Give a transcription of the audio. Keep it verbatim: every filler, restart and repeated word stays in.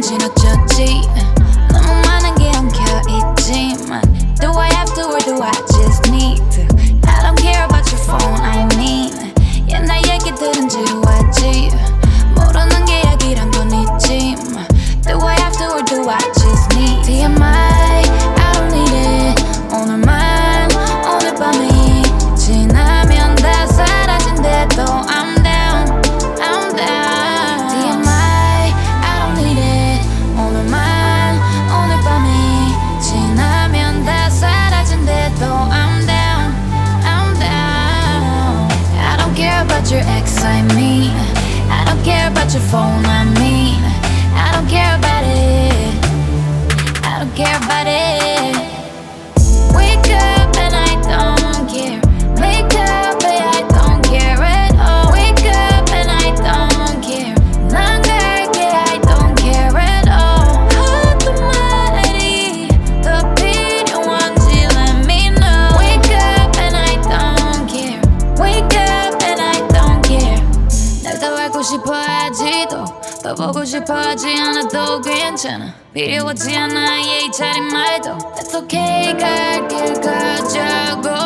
있는지 어쩌지 너무 많은 게 엉켜있지만 Do I have to or do I just need to I don't care about your phone I mean 옛날 얘기들은 지워야지 모르는 게 약이란 건 있지만 Do I have to or do I just need 티 엠 아이 I don't need it 오늘만 오늘 밤이 지나면 다 사라진대도 I'm down I'm down 티 엠 아이 I don't need it 오늘만 오늘 밤이 지나면 다 사라진대도 I'm down I'm down I don't care about your ex I mean I don't care about your phone I mean I don't care about it I don't care about it Wake up and I don't care Wake up and I don't care at all Wake up and I don't care 난 갈게 I don't care at all 어떤 말이 더 필요한지 let me know Wake up and I don't care Wake up and I don't care 날 더 알고 싶어 하지도 더 보고 싶어 하지 않아도 괜찮아 필요하지 않아 예의 차린 말도 That's okay 갈 길 가자고